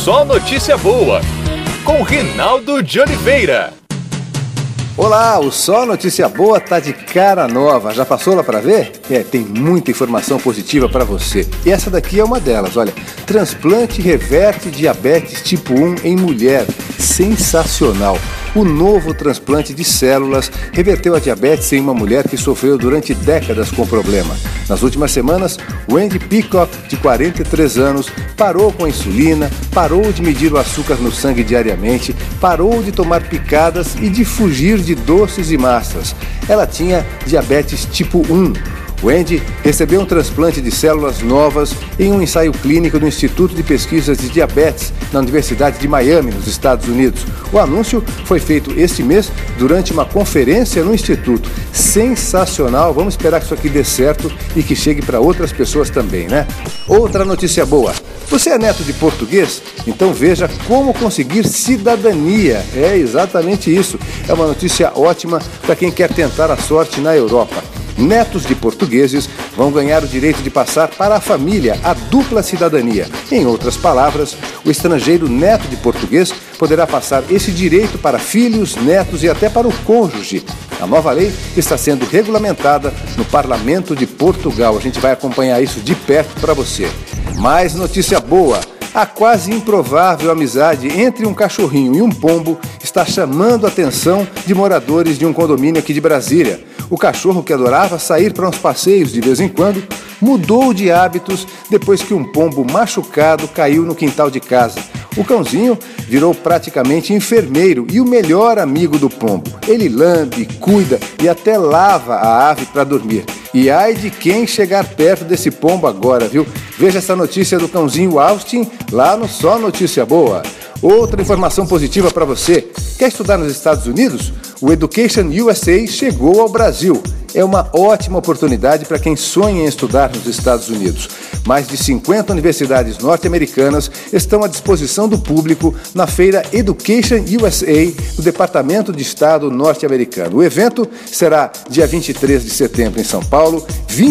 Só Notícia Boa, com Rinaldo de Oliveira. Olá, o Só Notícia Boa tá de cara nova. Já passou lá para ver? Tem muita informação positiva para você. E essa daqui é uma delas, olha. Transplante reverte diabetes tipo 1 em mulher. Sensacional. O novo transplante de células reverteu a diabetes em uma mulher que sofreu durante décadas com o problema. Nas últimas semanas, Wendy Peacock, de 43 anos, parou com a insulina, parou de medir o açúcar no sangue diariamente, parou de tomar picadas e de fugir de doces e massas. Ela tinha diabetes tipo 1. Wendy recebeu um transplante de células novas em um ensaio clínico do Instituto de Pesquisas de Diabetes na Universidade de Miami, nos Estados Unidos. O anúncio foi feito este mês durante uma conferência no Instituto. Sensacional! Vamos esperar que isso aqui dê certo e que chegue para outras pessoas também, né? Outra notícia boa. Você é neto de português? Então veja como conseguir cidadania. É exatamente isso. É uma notícia ótima para quem quer tentar a sorte na Europa. Netos de portugueses vão ganhar o direito de passar para a família a dupla cidadania. Em outras palavras, o estrangeiro neto de português poderá passar esse direito para filhos, netos e até para o cônjuge. A nova lei está sendo regulamentada no Parlamento de Portugal. A gente vai acompanhar isso de perto para você. Mais notícia boa. A quase improvável amizade entre um cachorrinho e um pombo está chamando a atenção de moradores de um condomínio aqui de Brasília. O cachorro, que adorava sair para uns passeios de vez em quando, mudou de hábitos depois que um pombo machucado caiu no quintal de casa. O cãozinho virou praticamente enfermeiro e o melhor amigo do pombo. Ele lambe, cuida e até lava a ave para dormir. E ai de quem chegar perto desse pombo agora, viu? Veja essa notícia do cãozinho Austin lá no Só Notícia Boa. Outra informação positiva para você. Quer estudar nos Estados Unidos? O Education USA chegou ao Brasil. É uma ótima oportunidade para quem sonha em estudar nos Estados Unidos. Mais de 50 universidades norte-americanas estão à disposição do público na feira Education USA do Departamento de Estado norte-americano. O evento será dia 23 de setembro em São Paulo,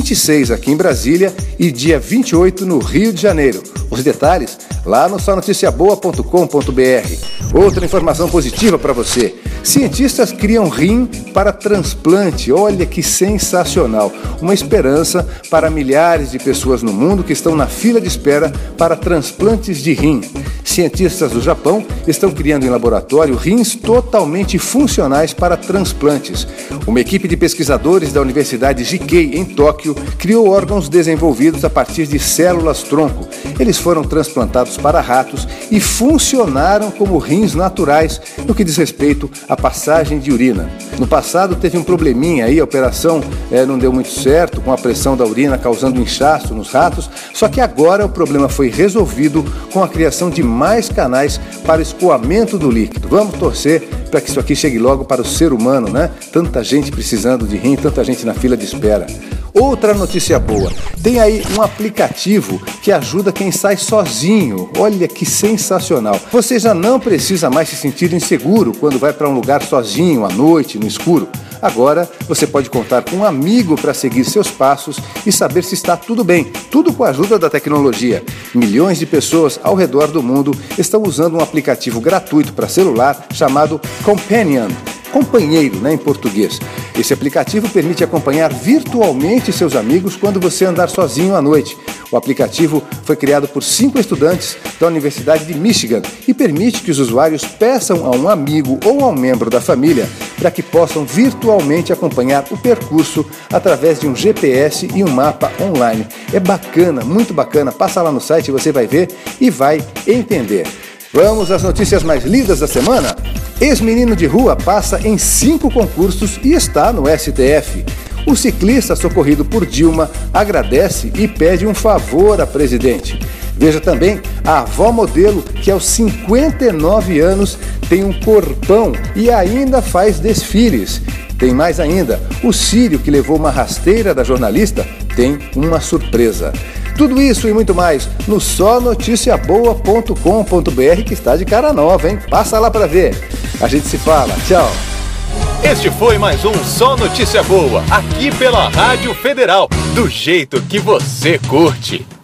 26 aqui em Brasília e dia 28 no Rio de Janeiro. Os detalhes lá no sonoticiaboa.com.br. Outra informação positiva para você. Cientistas criam rim para transplante. Olha que sensacional. Uma esperança para milhares de pessoas no mundo que estão na fila de espera para transplantes de rim. Cientistas do Japão estão criando em laboratório rins totalmente funcionais para transplantes. Uma equipe de pesquisadores da Universidade Jikei, em Tóquio, criou órgãos desenvolvidos a partir de células-tronco. Eles foram transplantados para ratos e funcionaram como rins naturais no que diz respeito à passagem de urina. No passado teve um probleminha aí, a operação não deu muito certo, com a pressão da urina causando inchaço nos ratos, só que agora o problema foi resolvido com a criação de mais canais para escoamento do líquido. Vamos torcer para que isso aqui chegue logo para o ser humano, né? Tanta gente precisando de rim, tanta gente na fila de espera. Outra notícia boa, tem aí um aplicativo que ajuda quem sai sozinho. Olha que sensacional. Você já não precisa mais se sentir inseguro quando vai para um lugar sozinho, à noite, no escuro. Agora você pode contar com um amigo para seguir seus passos e saber se está tudo bem, tudo com a ajuda da tecnologia. Milhões de pessoas ao redor do mundo estão usando um aplicativo gratuito para celular chamado Companion. Companheiro, né, em português. Esse aplicativo permite acompanhar virtualmente seus amigos quando você andar sozinho à noite. O aplicativo foi criado por 5 estudantes da Universidade de Michigan e permite que os usuários peçam a um amigo ou a um membro da família para que possam virtualmente acompanhar o percurso através de um GPS e um mapa online. É bacana, muito bacana. Passa lá no site, você vai ver e vai entender. Vamos às notícias mais lidas da semana? Ex-menino de rua passa em 5 concursos e está no STF. O ciclista socorrido por Dilma agradece e pede um favor à presidente. Veja também a avó modelo que aos 59 anos tem um corpão e ainda faz desfiles. Tem mais ainda, o Sírio que levou uma rasteira da jornalista tem uma surpresa. Tudo isso e muito mais no sonoticiaboa.com.br, que está de cara nova, hein? Passa lá para ver. A gente se fala. Tchau. Este foi mais um Só Notícia Boa, aqui pela Rádio Federal, do jeito que você curte.